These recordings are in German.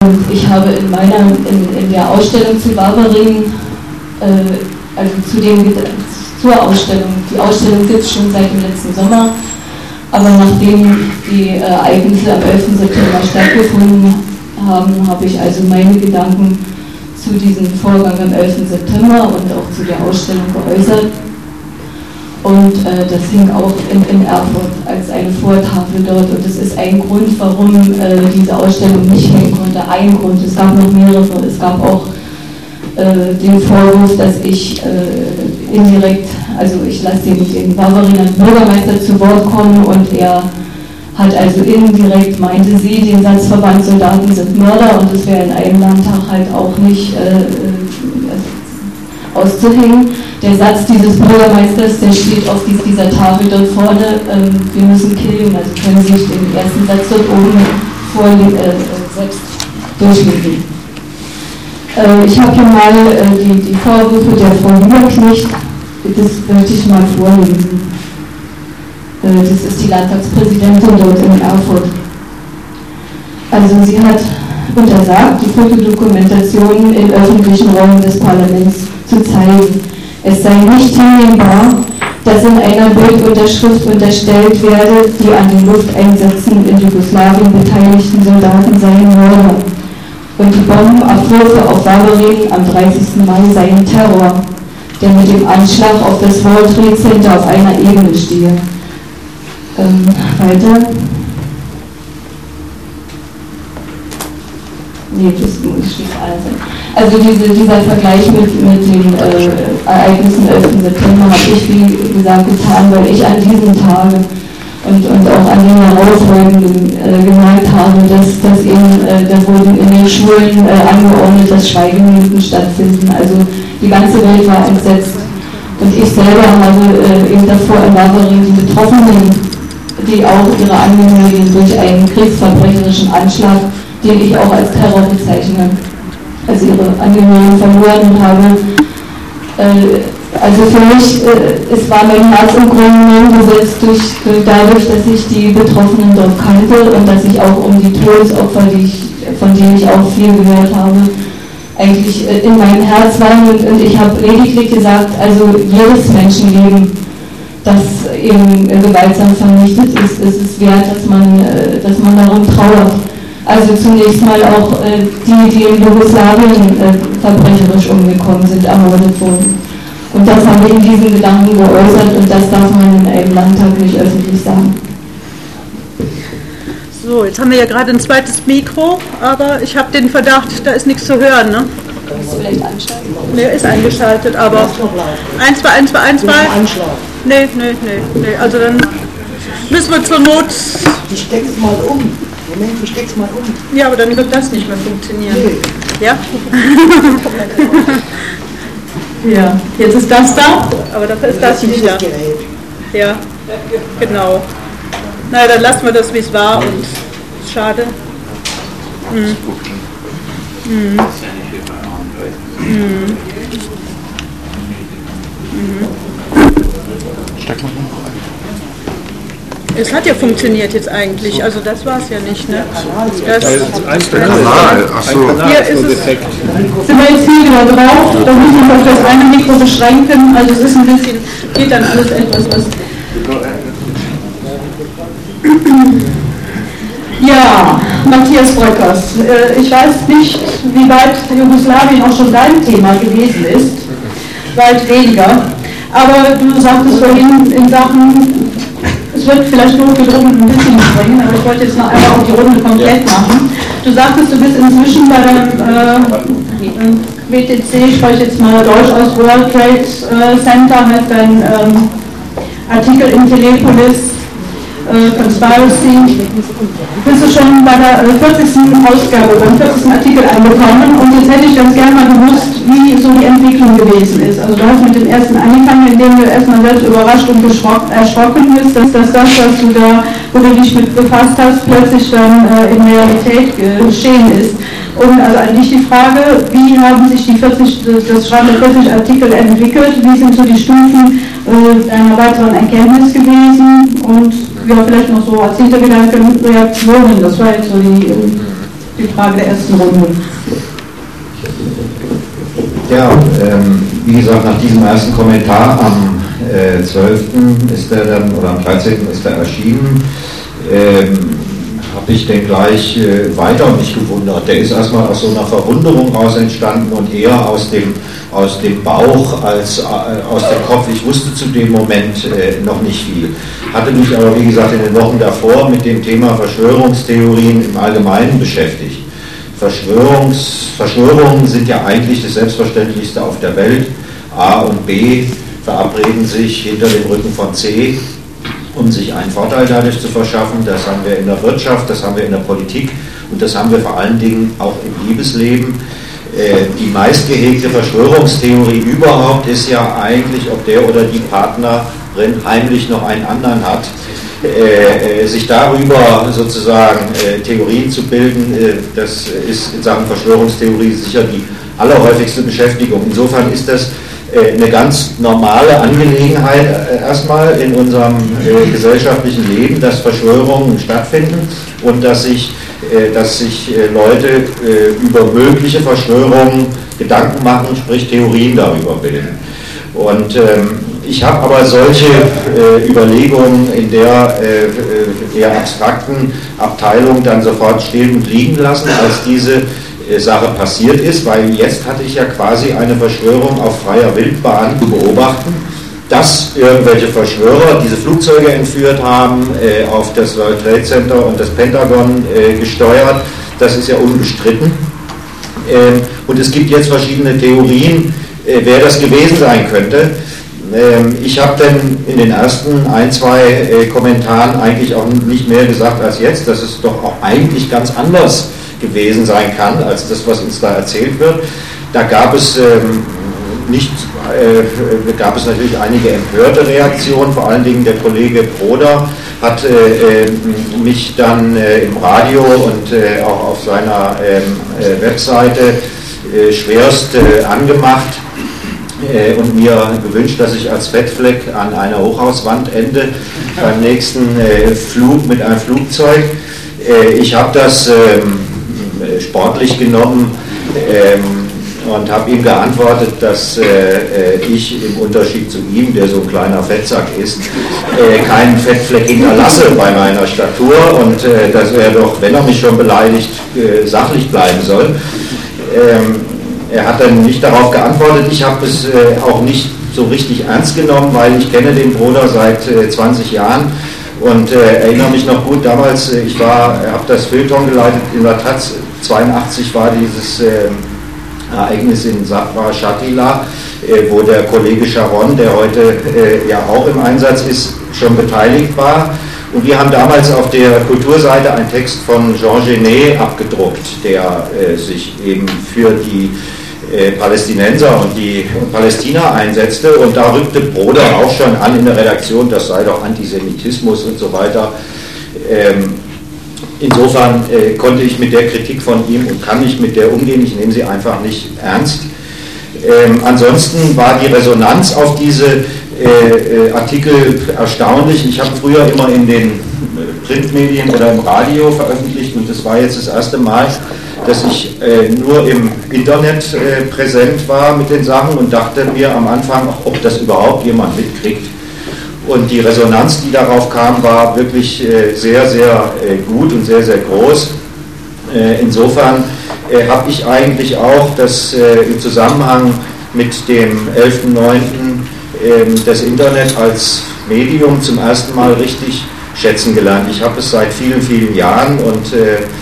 ich habe in der Ausstellung zu Wavering, also zur Ausstellung, die Ausstellung gibt es schon seit dem letzten Sommer, aber nachdem die Ereignisse am 11. September stattgefunden haben, habe ich also meine Gedanken zu diesem Vorgang am 11. September und auch zu der Ausstellung geäußert. Und das hing auch in Erfurt als eine Vortafel dort. Und das ist ein Grund, warum diese Ausstellung nicht hängen konnte. Ein Grund, es gab noch mehrere. Es gab auch den Vorwurf, dass ich indirekt, also ich lasse den Waveriner Bürgermeister zu Wort kommen und er hat also indirekt, meinte sie, den Satz, Verbandssoldaten sind Mörder und das wäre in einem Landtag halt auch nicht auszuhängen. Der Satz dieses Bürgermeisters, der steht auf dieser Tafel dort vorne, wir müssen killen, also können Sie sich den ersten Satz dort oben selbst durchlesen. Ich habe hier mal die Vorwürfe der Frau Lieberknecht, das möchte ich mal vorlesen. Das ist die Landtagspräsidentin dort in Erfurt. Also sie hat untersagt, die Fotodokumentation in öffentlichen Räumen des Parlaments zu zeigen. Es sei nicht hinnehmbar, dass in einer Bildunterschrift unterstellt werde, die an den Lufteinsätzen in Jugoslawien beteiligten Soldaten seien Mörder. Und die Bombenabwürfe auf Wavering am 30. Mai seien Terror, der mit dem Anschlag auf das World Trade Center auf einer Ebene stehe. Weiter. Nee, das steht alles. Also dieser Vergleich mit den Ereignissen 11. September habe ich, wie gesagt, getan, weil ich an diesem Tage und auch an den darauffolgenden gemerkt habe, dass eben, da wurden in den Schulen angeordnet, dass Schweigeminuten stattfinden. Also die ganze Welt war entsetzt. Und ich selber habe eben davor in Wavering die Betroffenen, die auch ihre Angehörigen durch einen kriegsverbrecherischen Anschlag, den ich auch als Terror bezeichne, also ihre Angehörigen verloren habe. Also für mich, es war mein Herz im Grunde gesetzt dadurch, dass ich die Betroffenen dort kannte und dass ich auch um die Todesopfer, von denen ich auch viel gehört habe, eigentlich in meinem Herz war. Und ich habe lediglich gesagt, also jedes Menschenleben, das eben gewaltsam vernichtet ist, ist es wert, dass man darum trauert. Also zunächst mal auch die in Jugoslawien verbrecherisch umgekommen sind, ermordet wurden. Und das habe ich in diesen Gedanken geäußert und das darf man in einem Landtag nicht öffentlich sagen. So, jetzt haben wir ja gerade ein zweites Mikro, aber ich habe den Verdacht, da ist nichts zu hören, ne? Kannst du vielleicht anschalten? Ne, ist eingeschaltet, aber 1, 2, 1, 2, 1, 2. Nee, also dann müssen wir zur Not... Ich steck's mal um. Moment, ich steck's mal um. Ja, aber dann wird das nicht mehr funktionieren. Nee. Ja? Ja, jetzt ist das da, aber dafür ist das nicht da. Ja, genau. Na, dann lassen wir das, wie es war und schade. Es hat ja funktioniert jetzt eigentlich, also das war es ja nicht, ne? Der Kanal, achso. Hier ist es, sind wir jetzt hier wieder drauf, da muss man auf das eine Mikro beschränken, also es ist ein bisschen, geht dann alles etwas was. Ja, Matthias Bröckers, ich weiß nicht, wie weit Jugoslawien auch schon dein Thema gewesen ist, weit weniger, aber du sagtest vorhin in Sachen, es wird vielleicht notgedrungen ein bisschen springen, aber ich wollte jetzt noch einmal auch die Runde komplett machen. Du sagtest, du bist inzwischen bei der WTC, ich spreche jetzt mal Deutsch aus, World Trade Center, mit deinem Artikel in Telepolis, Conspiracy. Bist du schon bei der 40. Ausgabe, beim 40. Artikel angekommen und jetzt hätte ich ganz gerne mal gewusst, wie so die Entwicklung gewesen ist. Also du hast mit dem ersten angefangen, indem du erstmal selbst überrascht und erschrocken bist, dass das, was du da, wo du dich mit befasst hast, plötzlich dann in Realität geschehen ist. Und also an dich die Frage, wie haben sich das Schreiben der 40 Artikel entwickelt, wie sind so die Stufen deiner weiteren Erkenntnis gewesen und ja, vielleicht noch so als Hintergedanke Reaktionen, das war jetzt so die die Frage der ersten Runde. Ja, wie gesagt, nach diesem ersten Kommentar am 12. ist er dann, oder am 13. ist er erschienen, habe ich den gleich weiter mich gewundert. Der ist erstmal aus so einer Verwunderung raus entstanden und eher aus dem Bauch als aus dem Kopf. Ich wusste zu dem Moment noch nicht viel. Hatte mich aber, wie gesagt, in den Wochen davor mit dem Thema Verschwörungstheorien im Allgemeinen beschäftigt. Verschwörungen sind ja eigentlich das Selbstverständlichste auf der Welt. A und B verabreden sich hinter dem Rücken von C, um sich einen Vorteil dadurch zu verschaffen. Das haben wir in der Wirtschaft, das haben wir in der Politik und das haben wir vor allen Dingen auch im Liebesleben. Die meistgehegte Verschwörungstheorie überhaupt ist ja eigentlich, ob der oder die Partnerin heimlich noch einen anderen hat. Sich darüber sozusagen Theorien zu bilden, das ist in Sachen Verschwörungstheorie sicher die allerhäufigste Beschäftigung. Insofern ist das eine ganz normale Angelegenheit erstmal in unserem gesellschaftlichen Leben, dass Verschwörungen stattfinden und dass sich Leute über mögliche Verschwörungen Gedanken machen, sprich Theorien darüber bilden. Und ich habe aber solche Überlegungen in der eher abstrakten Abteilung dann sofort stehen und liegen lassen, als diese Sache passiert ist, weil jetzt hatte ich ja quasi eine Verschwörung auf freier Wildbahn zu beobachten, dass irgendwelche Verschwörer diese Flugzeuge entführt haben, auf das World Trade Center und das Pentagon gesteuert. Das ist ja unbestritten. Und es gibt jetzt verschiedene Theorien, wer das gewesen sein könnte. Ich habe dann in den ersten ein, zwei Kommentaren eigentlich auch nicht mehr gesagt als jetzt, dass es doch auch eigentlich ganz anders gewesen sein kann, als das, was uns da erzählt wird. Da gab es natürlich einige empörte Reaktionen, vor allen Dingen der Kollege Broder hat mich dann im Radio und auch auf seiner Webseite schwerst angemacht und mir gewünscht, dass ich als Fettfleck an einer Hochhauswand ende beim nächsten Flug mit einem Flugzeug. Ich habe das sportlich genommen und habe ihm geantwortet, dass ich im Unterschied zu ihm, der so ein kleiner Fettsack ist, keinen Fettfleck hinterlasse bei meiner Statur und dass er doch, wenn er mich schon beleidigt, sachlich bleiben soll. Er hat dann nicht darauf geantwortet. Ich habe es auch nicht so richtig ernst genommen, weil ich kenne den Bruder seit 20 Jahren und erinnere mich noch gut, damals, ich habe das Feuilleton geleitet in der Taz, 82 war dieses Ereignis in Satmar Shatila, wo der Kollege Sharon, der heute ja auch im Einsatz ist, schon beteiligt war. Und wir haben damals auf der Kulturseite einen Text von Jean Genet abgedruckt, der sich eben für die Palästinenser und die Palästina einsetzte. Und da rückte Broder auch schon an in der Redaktion, das sei doch Antisemitismus und so weiter. Insofern konnte ich mit der Kritik von ihm und kann nicht mit der umgehen, ich nehme sie einfach nicht ernst. Ansonsten war die Resonanz auf diese Artikel erstaunlich. Ich habe früher immer in den Printmedien oder im Radio veröffentlicht und das war jetzt das erste Mal, dass ich nur im Internet präsent war mit den Sachen und dachte mir am Anfang, ob das überhaupt jemand mitkriegt. Und die Resonanz, die darauf kam, war wirklich sehr, sehr gut und sehr, sehr groß. Insofern habe ich eigentlich auch das im Zusammenhang mit dem 11.09. Das Internet als Medium zum ersten Mal richtig schätzen gelernt. Ich habe es seit vielen, vielen Jahren und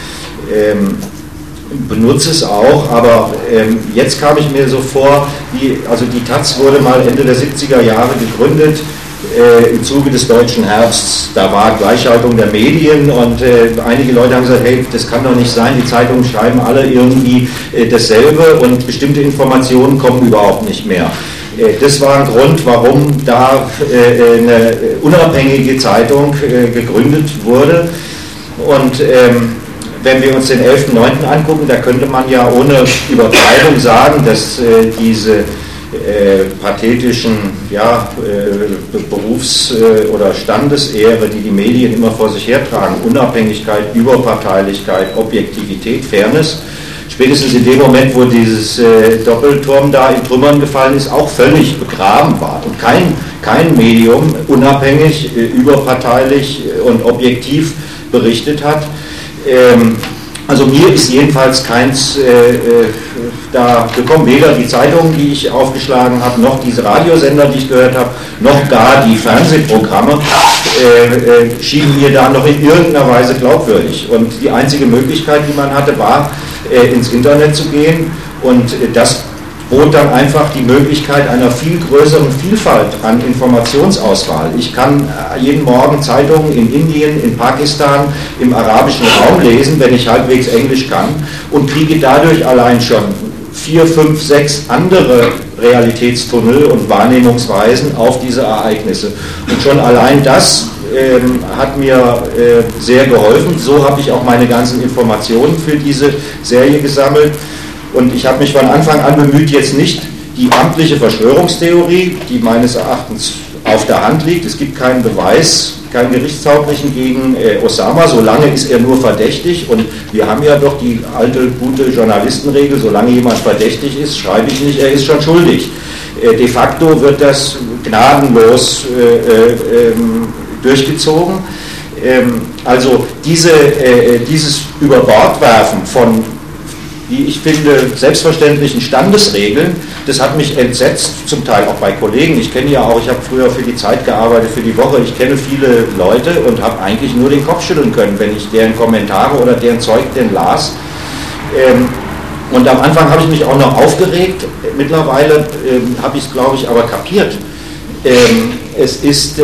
benutze es auch, aber jetzt kam ich mir so vor, also die Taz wurde mal Ende der 70er Jahre gegründet, im Zuge des Deutschen Herbsts. Da war Gleichschaltung der Medien und einige Leute haben gesagt, hey, das kann doch nicht sein, die Zeitungen schreiben alle irgendwie dasselbe und bestimmte Informationen kommen überhaupt nicht mehr. Das war ein Grund, warum da eine unabhängige Zeitung gegründet wurde. Und wenn wir uns den 11.09. angucken, da könnte man ja ohne Übertreibung sagen, dass diese pathetischen Berufs- oder Standesehre, die die Medien immer vor sich hertragen, Unabhängigkeit, Überparteilichkeit, Objektivität, Fairness, spätestens in dem Moment, wo dieses Doppelturm da in Trümmern gefallen ist, auch völlig begraben war und kein Medium unabhängig, überparteilich und objektiv berichtet hat. Also mir ist jedenfalls keins da gekommen, weder die Zeitungen, die ich aufgeschlagen habe, noch diese Radiosender, die ich gehört habe, noch gar die Fernsehprogramme schienen mir da noch in irgendeiner Weise glaubwürdig. Und die einzige Möglichkeit, die man hatte, war, ins Internet zu gehen, und das bot dann einfach die Möglichkeit einer viel größeren Vielfalt an Informationsauswahl. Ich kann jeden Morgen Zeitungen in Indien, in Pakistan, im arabischen Raum lesen, wenn ich halbwegs Englisch kann, und kriege dadurch allein schon 4, 5, 6 andere Realitätstunnel und Wahrnehmungsweisen auf diese Ereignisse. Und schon allein das hat mir sehr geholfen. So habe ich auch meine ganzen Informationen für diese Serie gesammelt. Und ich habe mich von Anfang an bemüht, jetzt nicht die amtliche Verschwörungstheorie, die meines Erachtens auf der Hand liegt. Es gibt keinen Beweis, keinen gerichtstauglichen gegen Osama, solange ist er nur verdächtig. Und wir haben ja doch die alte, gute Journalistenregel, solange jemand verdächtig ist, schreibe ich nicht, er ist schon schuldig. De facto wird das gnadenlos durchgezogen. Also dieses Überbordwerfen von, wie ich finde, selbstverständlichen Standesregeln, das hat mich entsetzt, zum Teil auch bei Kollegen. Ich kenne ja auch, ich habe früher für die Zeit gearbeitet, für die Woche, ich kenne viele Leute und habe eigentlich nur den Kopf schütteln können, wenn ich deren Kommentare oder deren Zeug denn las. Und am Anfang habe ich mich auch noch aufgeregt, mittlerweile habe ich es, glaube ich, aber kapiert. Es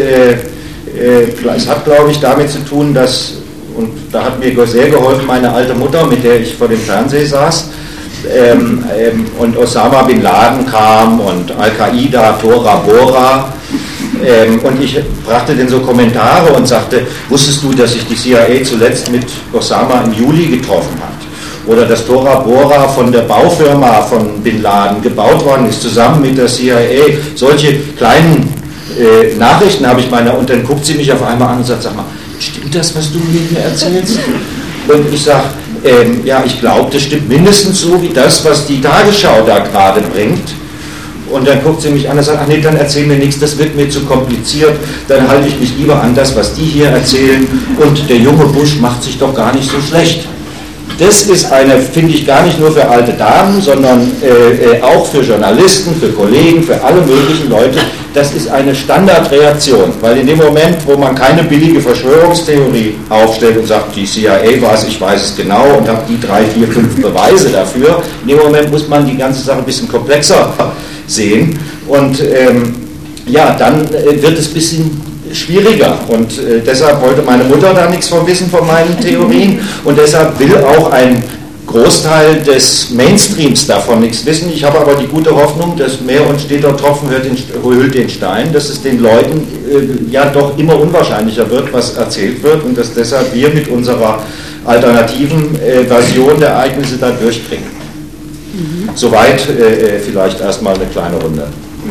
hat, glaube ich, damit zu tun, dass, und da hat mir sehr geholfen meine alte Mutter, mit der ich vor dem Fernseher saß, und Osama Bin Laden kam und Al-Qaida, Tora Bora, und ich brachte dann so Kommentare und sagte, wusstest du, dass sich die CIA zuletzt mit Osama im Juli getroffen hat? Oder dass Tora Bora von der Baufirma von Bin Laden gebaut worden ist, zusammen mit der CIA. Solche kleinen Nachrichten habe ich meiner, und dann guckt sie mich auf einmal an und sagt, sag mal, stimmt das, was du mir hier erzählst? Und ich sage, ja, ich glaube, das stimmt mindestens so wie das, was die Tagesschau da gerade bringt. Und dann guckt sie mich an und sagt, ach nee, dann erzähl mir nichts, das wird mir zu kompliziert, dann halte ich mich lieber an das, was die hier erzählen, und der junge Bush macht sich doch gar nicht so schlecht. Das ist eine, finde ich, gar nicht nur für alte Damen, sondern auch für Journalisten, für Kollegen, für alle möglichen Leute. Das ist eine Standardreaktion, weil in dem Moment, wo man keine billige Verschwörungstheorie aufstellt und sagt, die CIA war es, ich weiß es genau und habe die 3, 4, 5 Beweise dafür, in dem Moment muss man die ganze Sache ein bisschen komplexer sehen, und dann wird es ein bisschen schwieriger, und deshalb wollte meine Mutter da nichts von wissen, von meinen Theorien, und deshalb will auch ein Großteil des Mainstreams davon nichts wissen. Ich habe aber die gute Hoffnung, dass mehr und steter Tropfen hüllt den Stein, dass es den Leuten ja doch immer unwahrscheinlicher wird, was erzählt wird, und dass deshalb wir mit unserer alternativen Version der Ereignisse da durchbringen. Soweit vielleicht erstmal eine kleine Runde.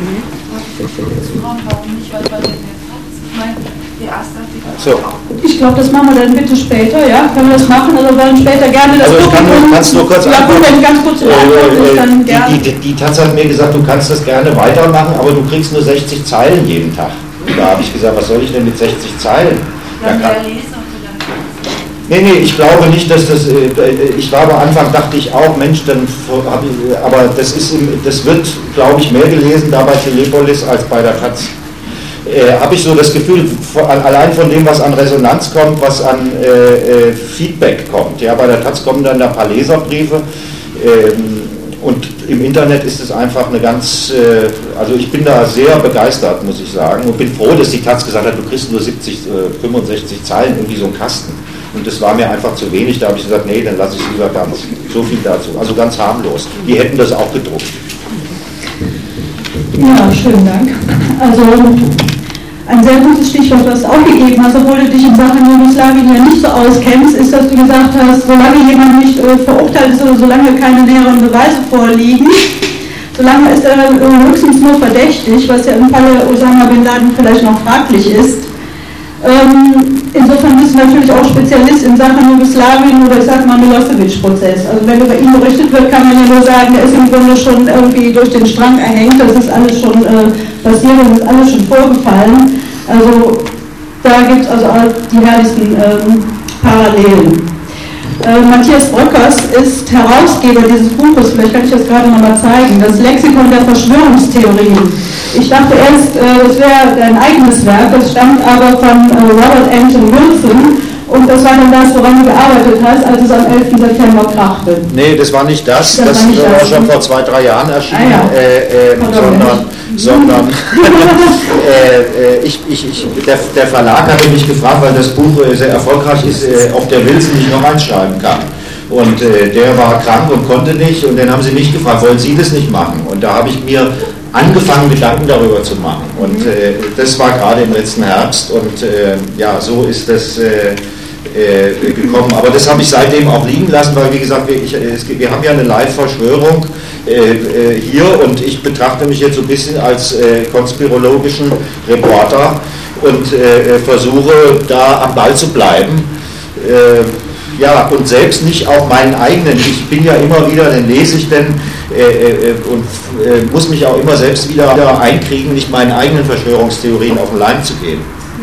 So. Ich glaube, das machen wir dann bitte später, ja? Können wir das machen? Also wollen später gerne das kannst nur kurz antworten. Ja, ganz kurz dann gerne. Die Taz hat mir gesagt, du kannst das gerne weitermachen, aber du kriegst nur 60 Zeilen jeden Tag. Da habe ich gesagt, was soll ich denn mit 60 Zeilen? Nee, ich glaube nicht, dass das, ich war am Anfang, dachte ich auch, Mensch, aber das wird, glaube ich, mehr gelesen da bei Telepolis als bei der Taz. Habe ich so das Gefühl, allein von dem, was an Resonanz kommt, was an Feedback kommt. Ja, bei der Taz kommen dann da ein paar Leserbriefe, und im Internet ist es einfach eine ganz, also ich bin da sehr begeistert, muss ich sagen, und bin froh, dass die Taz gesagt hat, du kriegst nur 70, 65 Zeilen, irgendwie so einen Kasten. Und das war mir einfach zu wenig, da habe ich gesagt, nee, dann lasse ich es lieber ganz. So viel dazu, also ganz harmlos. Die hätten das auch gedruckt. Ja, schönen Dank. Also ein sehr gutes Stichwort, was du auch gegeben hast, obwohl du dich in Sachen Jugoslawien ja nicht so auskennst, ist, dass du gesagt hast, solange jemand nicht verurteilt ist oder solange keine näheren Beweise vorliegen, Solange ist er höchstens nur verdächtig, was ja im Falle Osama Bin Laden vielleicht noch fraglich ist. Insofern müssen natürlich auch Spezialisten in Sachen Jugoslawien oder ich sag mal Milosevic-Prozess. Also wenn über ihn berichtet wird, kann man ja nur sagen, der ist im Grunde schon irgendwie durch den Strang erhängt, das ist alles schon passiert und ist alles schon vorgefallen. Also da gibt es also die herrlichsten Parallelen. Matthias Bröckers ist Herausgeber dieses Buches, vielleicht kann ich das gerade nochmal zeigen, das Lexikon der Verschwörungstheorien. Ich dachte erst, es wäre ein eigenes Werk, das stammt aber von Robert Anton Wilson und das war dann das, woran du gearbeitet hast, als es am 11. September krachte. Nee, das war nicht das war schon vor 2-3 Jahren erschienen, sondern der Verlag hatte mich gefragt, weil das Buch sehr erfolgreich ist, ob der Wilson nicht noch eins schreiben kann. Und der war krank und konnte nicht und dann haben sie mich gefragt, wollen Sie das nicht machen? Und da habe ich mir angefangen, Gedanken darüber zu machen. Und das war gerade im letzten Herbst und ja, so ist das gekommen. Aber das habe ich seitdem auch liegen lassen, weil wie gesagt, wir haben ja eine Live-Verschwörung hier und ich betrachte mich jetzt so ein bisschen als konspirologischen Reporter und versuche da am Ball zu bleiben. Ja, und selbst nicht auch meinen eigenen. Ich bin ja immer wieder, dann lese ich denn und muss mich auch immer selbst wieder einkriegen, nicht meinen eigenen Verschwörungstheorien auf den Leim zu gehen.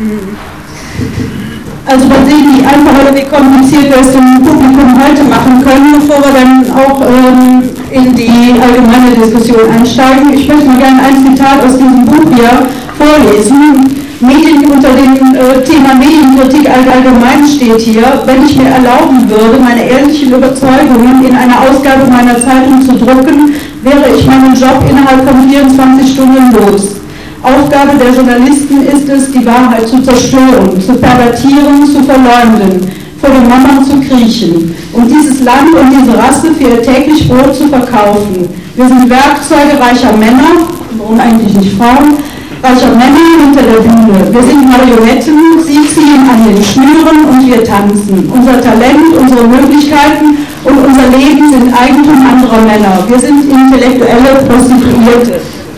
Also man sieht, wie einfach oder wie kompliziert wir es dem Publikum heute machen können, bevor wir dann auch in die allgemeine Diskussion einsteigen. Ich möchte mal gerne ein Zitat aus diesem Buch hier vorlesen. Unter dem Thema Medienkritik allgemein steht hier, wenn ich mir erlauben würde, meine ehrlichen Überzeugungen in einer Ausgabe meiner Zeitung zu drucken, wäre ich meinen Job innerhalb von 24 Stunden los. Aufgabe der Journalisten ist es, die Wahrheit zu zerstören, zu pervertieren, zu verleumden, vor den Mauern zu kriechen und dieses Land und diese Rasse für ihr täglich Brot zu verkaufen. Wir sind Werkzeuge reicher Männer, warum eigentlich nicht Frauen, reicher Männer hinter der Bühne. Wir sind Marionetten, sie ziehen an den Schnüren und wir tanzen. Unser Talent, unsere Möglichkeiten und unser Leben sind Eigentum anderer Männer. Wir sind intellektuelle Prostituierte.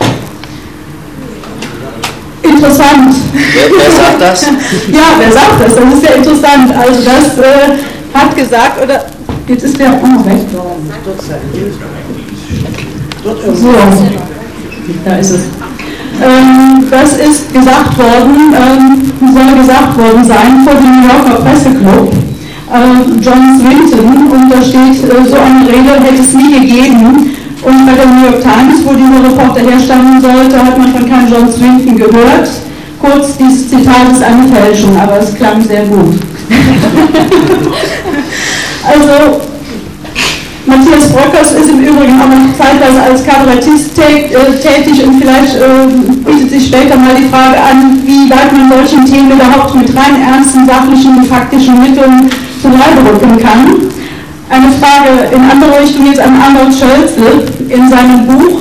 Interessant. Wer sagt das? Ja, wer sagt das? Das ist ja interessant. Also das hat gesagt, oder jetzt ist der weg. So, da ist es. Das ist gesagt worden, soll gesagt worden sein vor dem New Yorker Presseclub. John Swinton, und da steht, so eine Rede hätte es nie gegeben. Und bei der New York Times, wo dieser Reporter herstammen sollte, hat man von keinem John Swinton gehört. Kurz, dieses Zitat ist eine Fälschung, aber es klang sehr gut. Also, Matthias Bröckers ist im Übrigen auch noch zeitweise als Kabarettist tätig und vielleicht bietet sich später mal die Frage an, wie weit man solchen Themen überhaupt mit rein ernsten, sachlichen und faktischen Mitteln zu Leibe rücken kann. Eine Frage in andere Richtung jetzt an Arnold Schölze. In seinem Buch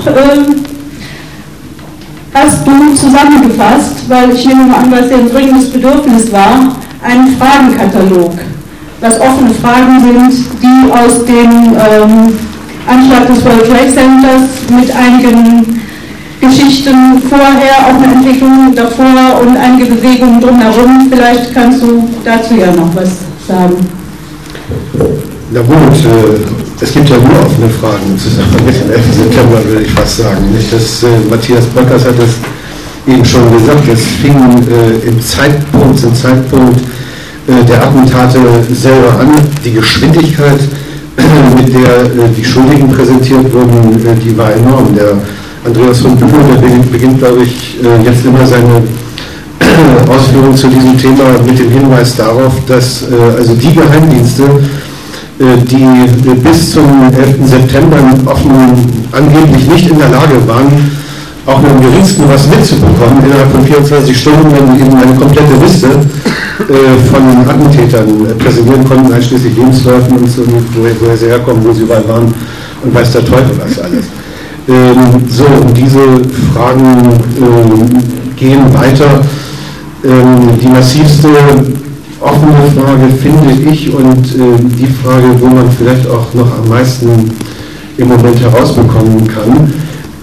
hast du zusammengefasst, weil ich nehme mal an, weil es ja ein dringendes Bedürfnis war, einen Fragenkatalog, was offene Fragen sind, die aus dem Anschlag des World Trade Centers mit einigen Geschichten vorher, auch eine Entwicklung davor und einige Bewegungen drumherum. Vielleicht kannst du dazu ja noch was sagen. Na gut, es gibt ja nur offene Fragen zusammen mit dem 11. September, würde ich fast sagen. Nicht? Matthias Bröckers hat es eben schon gesagt, es fing zum Zeitpunkt der Attentate selber an. Die Geschwindigkeit, mit der die Schuldigen präsentiert wurden, die war enorm. Der Andreas von Bülow, der beginnt, glaube ich, jetzt immer seine Ausführungen zu diesem Thema mit dem Hinweis darauf, dass also die Geheimdienste, die bis zum 11. September angeblich nicht in der Lage waren, auch nur im geringsten was mitzubekommen, innerhalb von 24 Stunden dann eben eine komplette Liste von Attentätern präsentieren konnten, einschließlich Lebensläufen und so, woher sie herkommen, wo sie überall waren und weiß der Teufel was alles. So, und diese Fragen gehen weiter. Die massivste offene Frage, finde ich, und die Frage, wo man vielleicht auch noch am meisten im Moment herausbekommen kann,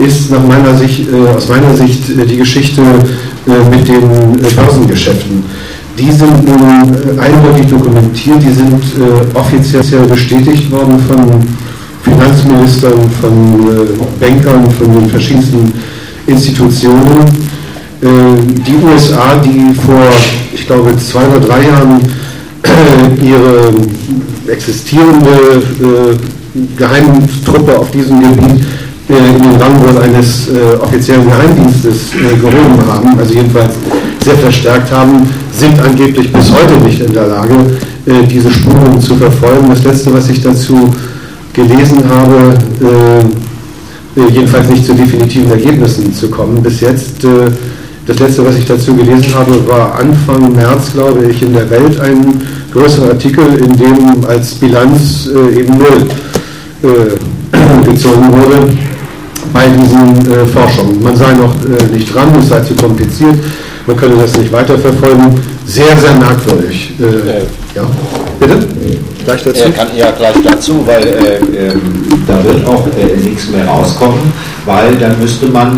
ist aus meiner Sicht die Geschichte mit den Börsengeschäften. Die sind nun eindeutig dokumentiert, die sind offiziell bestätigt worden von Finanzministern, von Bankern, von den verschiedensten Institutionen. Die USA, die vor, ich glaube, 2 oder 3 Jahren ihre existierende Geheimtruppe auf diesem Gebiet in den Rang wohl eines offiziellen Geheimdienstes gehoben haben, also jedenfalls sehr verstärkt haben, sind angeblich bis heute nicht in der Lage, diese Spuren zu verfolgen. Das Letzte, was ich dazu gelesen habe, jedenfalls nicht zu definitiven Ergebnissen zu kommen. Bis jetzt, das Letzte, was ich dazu gelesen habe, war Anfang März, glaube ich, in der Welt ein größerer Artikel, in dem als Bilanz eben 0 gezogen wurde bei diesen Forschungen. Man sei noch nicht dran, es sei zu kompliziert, man könne das nicht weiterverfolgen. Sehr, sehr merkwürdig. Ja, bitte? Gleich dazu? Gleich dazu, weil da wird auch nichts mehr rauskommen, weil dann müsste man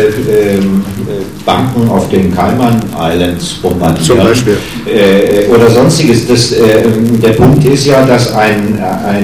Banken auf den Cayman Islands bombardieren. Zum Beispiel. Oder sonstiges. Der Punkt ist ja, dass ein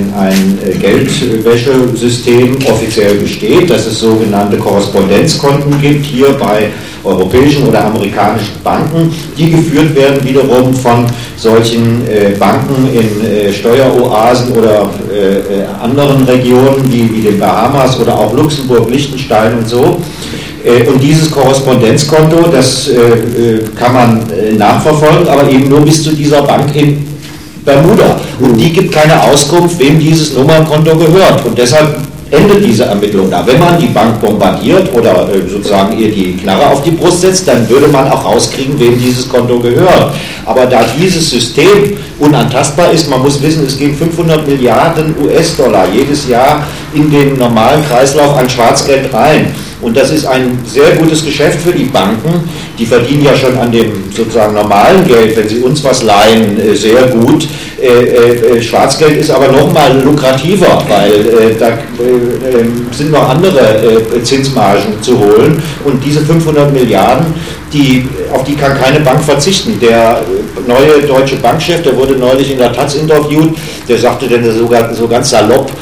Geldwäschesystem offiziell besteht, dass es sogenannte Korrespondenzkonten gibt, hier bei europäischen oder amerikanischen Banken, die geführt werden wiederum von solchen Banken in Steueroasen oder anderen Regionen wie den Bahamas oder auch Luxemburg, Liechtenstein und so. Und dieses Korrespondenzkonto, das kann man nachverfolgen, aber eben nur bis zu dieser Bank in Bermuda. Und die gibt keine Auskunft, wem dieses Nummernkonto gehört. Und deshalb endet diese Ermittlung da. Wenn man die Bank bombardiert oder sozusagen ihr die Knarre auf die Brust setzt, dann würde man auch rauskriegen, wem dieses Konto gehört. Aber da dieses System unantastbar ist, man muss wissen, es gehen 500 Milliarden US-Dollar jedes Jahr in den normalen Kreislauf an Schwarzgeld rein. Und das ist ein sehr gutes Geschäft für die Banken. Die verdienen ja schon an dem sozusagen normalen Geld, wenn sie uns was leihen, sehr gut. Schwarzgeld ist aber noch mal lukrativer, weil da sind noch andere Zinsmargen zu holen. Und diese 500 Milliarden, auf die kann keine Bank verzichten. Der neue deutsche Bankchef, der wurde neulich in der Taz interviewt, der sagte dann sogar so ganz salopp,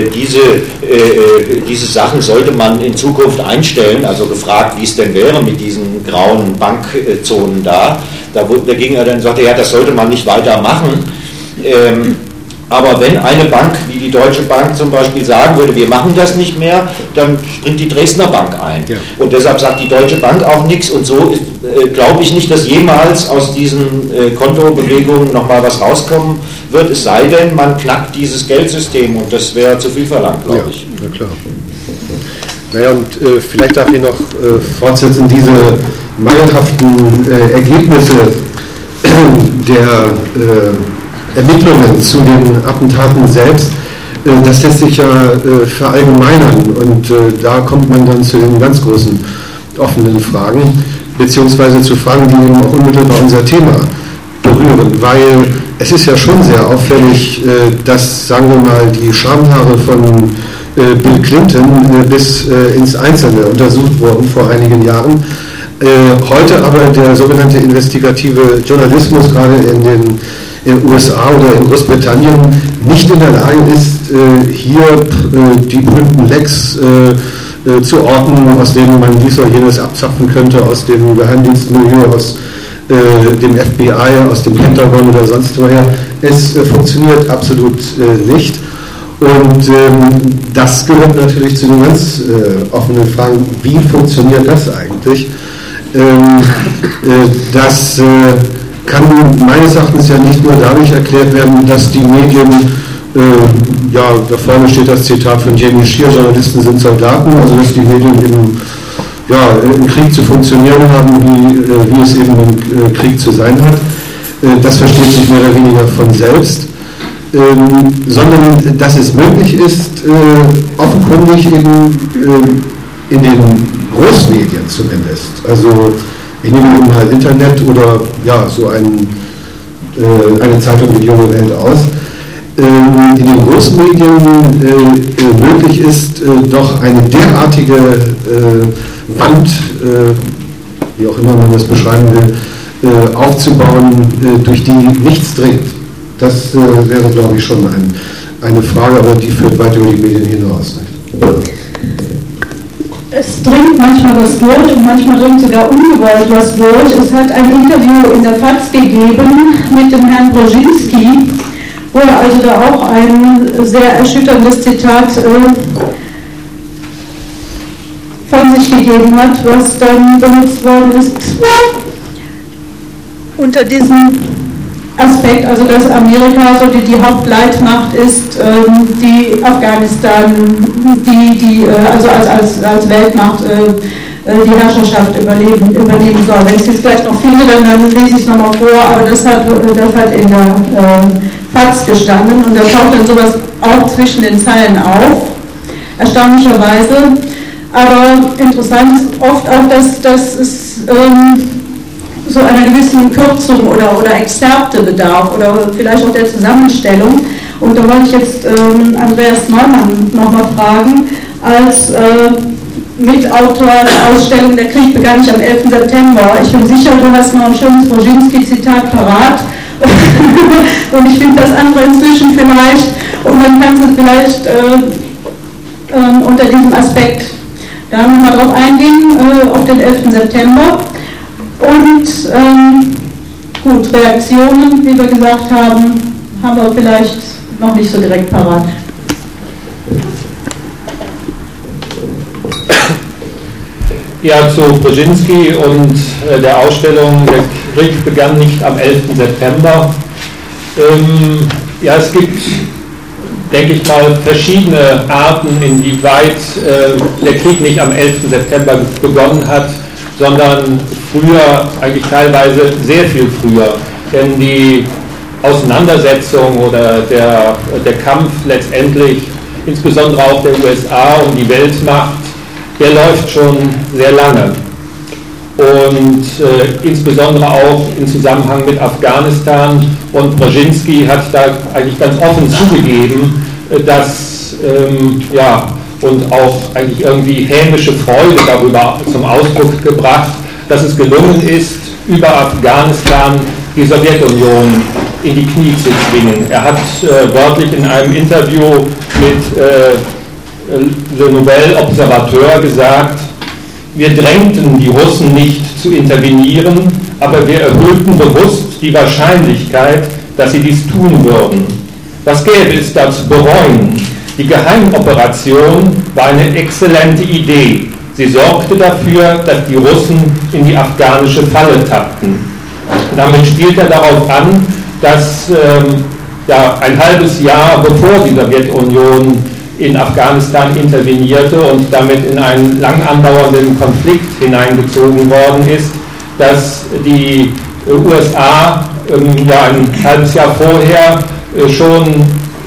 diese Sachen sollte man in Zukunft einstellen, also gefragt, wie es denn wäre mit diesen grauen Bankzonen da. Da ging er dann und sagte, ja, das sollte man nicht weitermachen. Aber wenn eine Bank wie die Deutsche Bank zum Beispiel sagen würde, wir machen das nicht mehr, dann springt die Dresdner Bank ein. Ja. Und deshalb sagt die Deutsche Bank auch nichts. Und so glaube ich nicht, dass jemals aus diesen Kontobewegungen nochmal was rauskommen wird, es sei denn, man knackt dieses Geldsystem und das wäre zu viel verlangt, glaube ich. Ja, na klar. Naja, und vielleicht darf ich noch fortsetzen, diese mangelhaften Ergebnisse der Ermittlungen zu den Attentaten selbst, das lässt sich ja verallgemeinern und da kommt man dann zu den ganz großen offenen Fragen, beziehungsweise zu Fragen, die eben auch unmittelbar unser Thema berühren, weil es ist ja schon sehr auffällig, dass, sagen wir mal, die Schamhaare von Bill Clinton bis ins Einzelne untersucht wurden vor einigen Jahren. Heute aber der sogenannte investigative Journalismus, gerade in den USA oder in Großbritannien, nicht in der Lage ist, hier die berühmten Lecks zu ordnen, aus denen man dies oder jenes abzapfen könnte, aus dem Geheimdienstmilieu, aus dem FBI, aus dem Pentagon oder sonst woher. Es funktioniert absolut nicht. Und das gehört natürlich zu den ganz offenen Fragen, wie funktioniert das eigentlich? Das kann meines Erachtens ja nicht nur dadurch erklärt werden, dass die Medien, ja, da vorne steht das Zitat von Jamie Shear, Journalisten sind Soldaten, also dass die Medien eben, ja, im Krieg zu funktionieren haben, wie es eben im Krieg zu sein hat. Das versteht sich mehr oder weniger von selbst. Sondern dass es möglich ist, offenkundig eben in den Großmedien zumindest, also ich nehme eben halt Internet oder ja, so eine Zeitung wie Junge Welt aus, in den großen Medien möglich ist, doch eine derartige Wand, wie auch immer man das beschreiben will, aufzubauen, durch die nichts dringt. Das wäre, glaube ich, schon eine Frage, aber die führt weit über die Medien hinaus. Es dringt manchmal was durch und manchmal dringt sogar ungewollt was durch. Es hat ein Interview in der FAZ gegeben mit dem Herrn Brzezinski, wo er also da auch ein sehr erschütterndes Zitat von sich gegeben hat, was dann benutzt worden ist unter diesem Aspekt, also dass Amerika so die Hauptleitmacht ist, die Afghanistan, also als Weltmacht die Herrschaft übernehmen soll. Wenn ich es jetzt gleich noch finde, dann lese ich es nochmal vor, aber das hat in der FAZ gestanden und da taucht dann sowas auch zwischen den Zeilen auf, erstaunlicherweise. Aber interessant ist oft auch, dass es so einer gewissen Kürzung oder Exzerpte bedarf oder vielleicht auch der Zusammenstellung. Und da wollte ich jetzt Andreas Neumann nochmal fragen, als Mitautor der Ausstellung Der Krieg begann nicht am 11. September. Ich bin sicher, du hast noch ein schönes Brzezinski-Zitat parat. Und ich finde das andere inzwischen vielleicht, und dann kannst du vielleicht unter diesem Aspekt da nochmal drauf eingehen, auf den 11. September. Und gut, Reaktionen, wie wir gesagt haben wir vielleicht noch nicht so direkt parat. Ja, zu Brzezinski und der Ausstellung Der Krieg begann nicht am 11. September. Ja, es gibt, denke ich mal, verschiedene Arten, inwieweit der Krieg nicht am 11. September begonnen hat, sondern früher, eigentlich teilweise sehr viel früher. Denn die Auseinandersetzung oder der Kampf letztendlich, insbesondere auch der USA um die Weltmacht, der läuft schon sehr lange. Und insbesondere auch im Zusammenhang mit Afghanistan. Und Brzezinski hat da eigentlich ganz offen zugegeben, dass und auch eigentlich irgendwie hämische Freude darüber zum Ausdruck gebracht, dass es gelungen ist, über Afghanistan die Sowjetunion in die Knie zu zwingen. Er hat wörtlich in einem Interview mit Le Nouvel Observateur gesagt, wir drängten die Russen nicht zu intervenieren, aber wir erhöhten bewusst die Wahrscheinlichkeit, dass sie dies tun würden. Was gäbe es da zu bereuen? Die Geheimoperation war eine exzellente Idee. Sie sorgte dafür, dass die Russen in die afghanische Falle tappten. Damit spielt er darauf an, dass ein halbes Jahr bevor die Sowjetunion in Afghanistan intervenierte und damit in einen lang andauernden Konflikt hineingezogen worden ist, dass die USA ein halbes Jahr vorher schon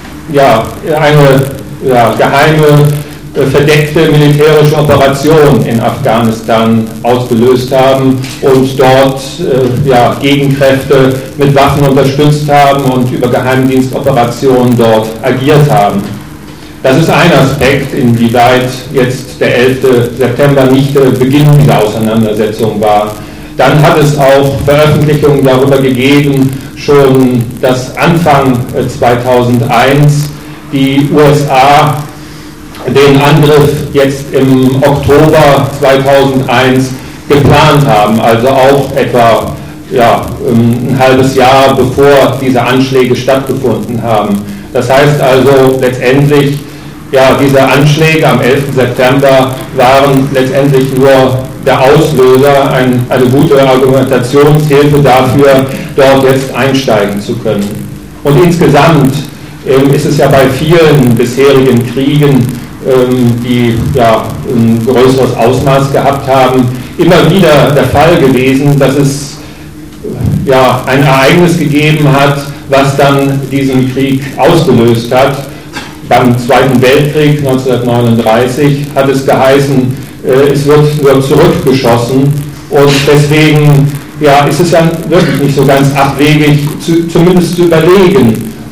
eine geheime, verdeckte militärische Operation in Afghanistan ausgelöst haben und dort Gegenkräfte mit Waffen unterstützt haben und über Geheimdienstoperationen dort agiert haben. Das ist ein Aspekt, inwieweit jetzt der 11. September nicht der Beginn dieser Auseinandersetzung war. Dann hat es auch Veröffentlichungen darüber gegeben, schon dass Anfang 2001 die USA den Angriff jetzt im Oktober 2001 geplant haben, also auch etwa ein halbes Jahr bevor diese Anschläge stattgefunden haben. Das heißt also letztendlich, diese Anschläge am 11. September waren letztendlich nur der Auslöser, eine gute Argumentationshilfe dafür, dort jetzt einsteigen zu können. Und insgesamt ist es ja bei vielen bisherigen Kriegen, die ein größeres Ausmaß gehabt haben, immer wieder der Fall gewesen, dass es ein Ereignis gegeben hat, was dann diesen Krieg ausgelöst hat. Beim Zweiten Weltkrieg 1939 hat es geheißen, es wird zurückgeschossen, und deswegen ist es ja wirklich nicht so ganz abwegig, zumindest zu überlegen,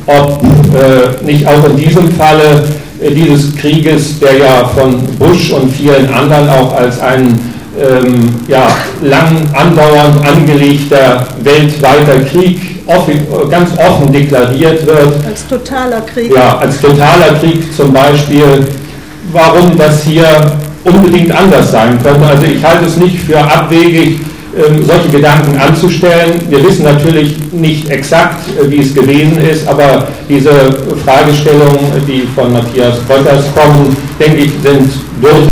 ob nicht auch in diesem Falle dieses Krieges, der ja von Bush und vielen anderen auch als ein lang andauernd angelegter weltweiter Krieg ganz offen deklariert wird. Als totaler Krieg. Ja, als totaler Krieg zum Beispiel. Warum das hier unbedingt anders sein könnte. Also ich halte es nicht für abwegig, solche Gedanken anzustellen. Wir wissen natürlich nicht exakt, wie es gewesen ist, aber diese Fragestellungen, die von Matthias Bröckers kommen, denke ich, sind durchaus